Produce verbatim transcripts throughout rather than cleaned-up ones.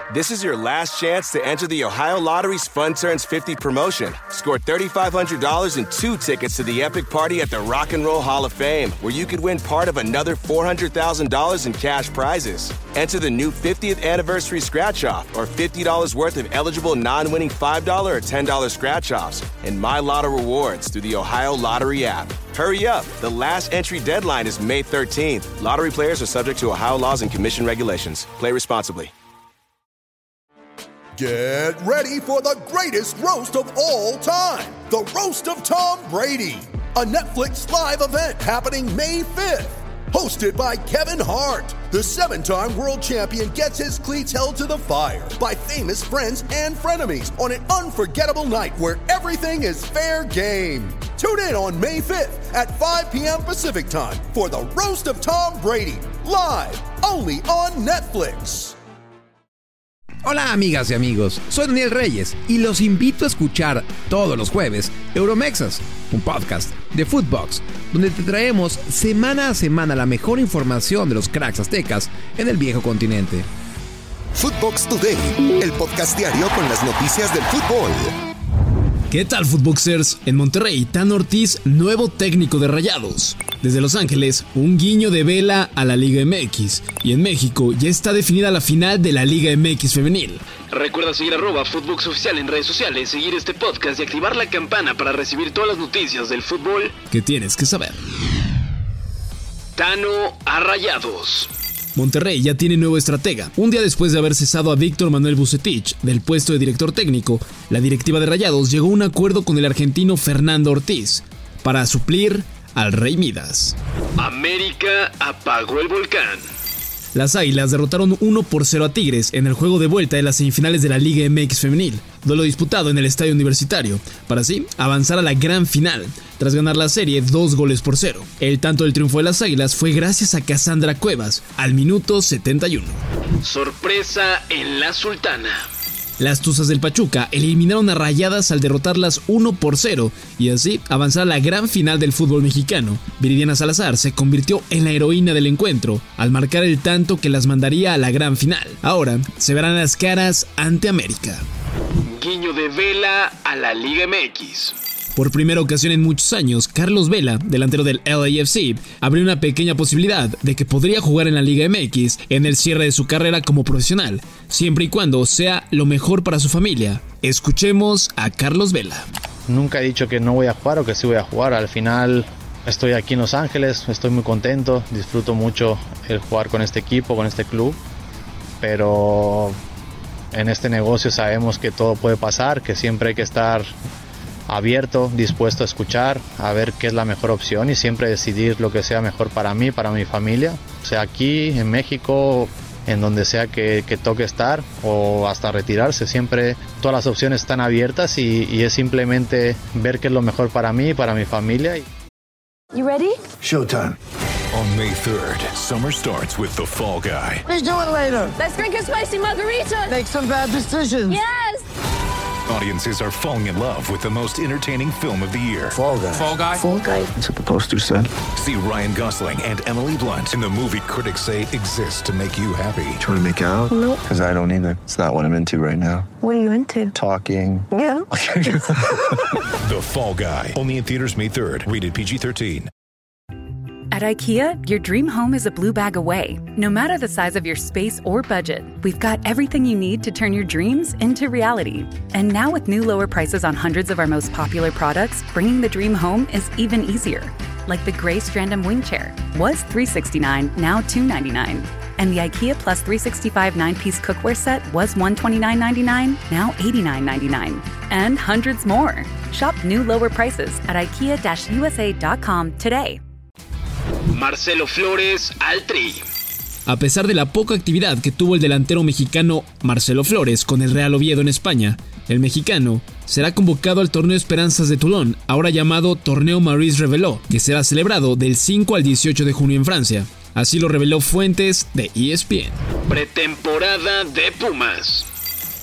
This is your last chance to enter the Ohio Lottery's Fun Turns fifty promotion. Score three thousand five hundred dollars and two tickets to the epic party at the Rock and Roll Hall of Fame, where you could win part of another four hundred thousand dollars in cash prizes. Enter the new fiftieth anniversary scratch-off or fifty dollars worth of eligible non-winning five dollars or ten dollars scratch-offs and My Lotto rewards through the Ohio Lottery app. Hurry up. The last entry deadline is May thirteenth. Lottery players are subject to Ohio laws and commission regulations. Play responsibly. Get ready for the greatest roast of all time, the Roast of Tom Brady, a Netflix live event happening May fifth. Hosted by Kevin Hart, the seven-time world champion gets his cleats held to the fire by famous friends and frenemies on an unforgettable night where everything is fair game. Tune in on May fifth at five p.m. Pacific time for the Roast of Tom Brady, live only on Netflix. Hola amigas y amigos, soy Daniel Reyes y los invito a escuchar todos los jueves Euromexas, un podcast de Footbox, donde te traemos semana a semana la mejor información de los cracks aztecas en el viejo continente. Footbox Today, el podcast diario con las noticias del fútbol. ¿Qué tal, Footboxers? En Monterrey, Tano Ortiz, nuevo técnico de Rayados. Desde Los Ángeles, un guiño de vela a la Liga M X. Y en México, ya está definida la final de la Liga M X femenil. Recuerda seguir arroba Footbox Oficial en redes sociales, seguir este podcast y activar la campana para recibir todas las noticias del fútbol que tienes que saber. Tano a Rayados. Monterrey ya tiene nuevo estratega. Un día después de haber cesado a Víctor Manuel Vucetich del puesto de director técnico, la directiva de Rayados llegó a un acuerdo con el argentino Fernando Ortiz para suplir al Rey Midas. América apagó el volcán. Las Águilas derrotaron uno por cero a Tigres en el juego de vuelta de las semifinales de la Liga M X femenil, duelo disputado en el Estadio Universitario, para así avanzar a la gran final, tras ganar la serie dos goles por cero. El tanto del triunfo de las Águilas fue gracias a Cassandra Cuevas, al minuto setenta y uno. Sorpresa en la Sultana. Las Tuzas del Pachuca eliminaron a Rayadas al derrotarlas uno por cero y así avanzar a la gran final del fútbol mexicano. Viridiana Salazar se convirtió en la heroína del encuentro al marcar el tanto que las mandaría a la gran final. Ahora se verán las caras ante América. Guiño de vela a la Liga M X. Por primera ocasión en muchos años, Carlos Vela, delantero del L A F C, abrió una pequeña posibilidad de que podría jugar en la Liga M X en el cierre de su carrera como profesional, siempre y cuando sea lo mejor para su familia. Escuchemos a Carlos Vela. Nunca he dicho que no voy a jugar o que sí voy a jugar. Al final estoy aquí en Los Ángeles, estoy muy contento, disfruto mucho el jugar con este equipo, con este club, pero en este negocio sabemos que todo puede pasar, que siempre hay que estar abierto, dispuesto a escuchar, a ver qué es la mejor opción y siempre decidir lo que sea mejor para mí, para mi familia, sea aquí, en México, en donde sea que, que toque estar o hasta retirarse. Siempre todas las opciones están abiertas y, y es simplemente ver qué es lo mejor para mí y para mi familia. You ready? Showtime. On May third, summer starts with The Fall Guy. Let's do it later. Let's drink a spicy margarita. Make some bad decisions. Yes! Audiences are falling in love with the most entertaining film of the year. Fall Guy. Fall Guy. Fall Guy. That's what the poster said. See Ryan Gosling and Emily Blunt in the movie critics say exists to make you happy. Trying to make it out? Nope. Because I don't either. It's not what I'm into right now. What are you into? Talking. Yeah. The Fall Guy. Only in theaters May third. Rated P G thirteen. At IKEA, your dream home is a blue bag away. No matter the size of your space or budget, we've got everything you need to turn your dreams into reality. And now with new lower prices on hundreds of our most popular products, bringing the dream home is even easier. Like the gray Strandom wing chair, was three hundred sixty-nine dollars, now two hundred ninety-nine dollars. And the IKEA Plus three sixty-five nine-piece cookware set was one hundred twenty-nine dollars and ninety-nine cents, now eighty-nine dollars and ninety-nine cents. And hundreds more. Shop new lower prices at ikea dash u s a dot com today. Marcelo Flores al Tri. A pesar de la poca actividad que tuvo el delantero mexicano Marcelo Flores con el Real Oviedo en España, el mexicano será convocado al Torneo Esperanzas de Toulon, ahora llamado Torneo Maurice Reveló, que será celebrado del cinco al dieciocho de junio en Francia. Así lo reveló fuentes de E S P N. Pretemporada de Pumas.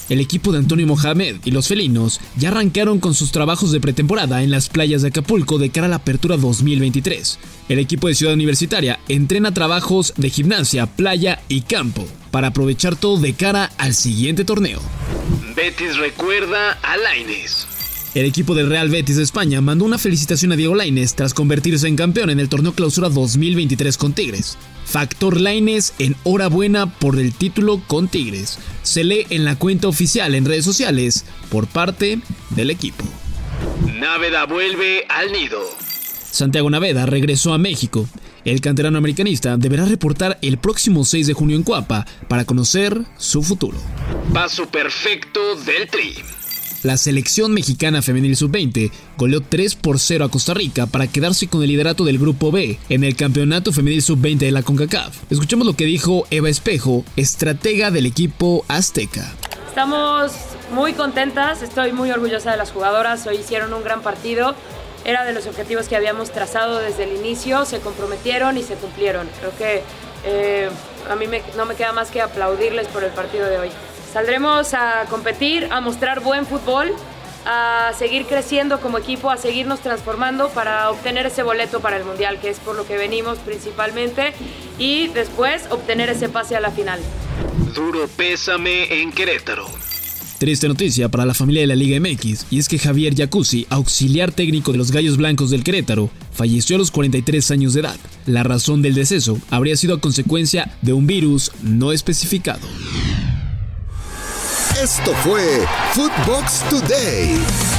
El equipo de Antonio Mohamed y los felinos ya arrancaron con sus trabajos de pretemporada en las playas de Acapulco de cara a la apertura dos mil veintitrés. El equipo de Ciudad Universitaria entrena trabajos de gimnasia, playa y campo para aprovechar todo de cara al siguiente torneo. Betis recuerda a Lainez. El equipo del Real Betis de España mandó una felicitación a Diego Lainez tras convertirse en campeón en el torneo Clausura dos mil veintitrés con Tigres. Factor Lainez, enhorabuena por el título con Tigres. Se lee en la cuenta oficial en redes sociales por parte del equipo. Naveda vuelve al nido. Santiago Naveda regresó a México. El canterano americanista deberá reportar el próximo seis de junio en Cuapa para conocer su futuro. Paso perfecto del Tri. La selección mexicana femenil sub veinte goleó tres por cero a Costa Rica para quedarse con el liderato del Grupo B en el Campeonato Femenil sub veinte de la CONCACAF. Escuchemos lo que dijo Eva Espejo, estratega del equipo azteca. Estamos muy contentas, estoy muy orgullosa de las jugadoras, hoy hicieron un gran partido. Era de los objetivos que habíamos trazado desde el inicio, se comprometieron y se cumplieron. Creo que eh, a mí me, no me queda más que aplaudirles por el partido de hoy. Saldremos a competir, a mostrar buen fútbol, a seguir creciendo como equipo, a seguirnos transformando para obtener ese boleto para el Mundial, que es por lo que venimos principalmente, y después obtener ese pase a la final. Duro pésame en Querétaro. Triste noticia para la familia de la Liga M X, y es que Javier Jacuzzi, auxiliar técnico de los Gallos Blancos del Querétaro, falleció a los cuarenta y tres años de edad. La razón del deceso habría sido a consecuencia de un virus no especificado. Esto fue Footbox Today.